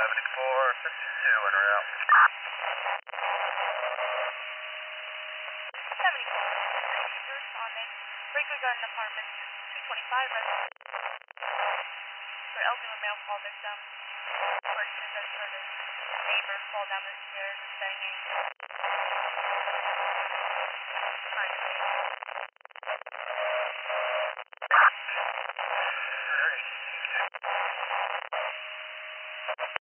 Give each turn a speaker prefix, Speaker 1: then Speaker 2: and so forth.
Speaker 1: 7452 en route.
Speaker 2: 74 responding. Breaker Garden Apartments, 225 resident. For elderly male fall victim. Questions as per the neighbor fall down the stairs with banging.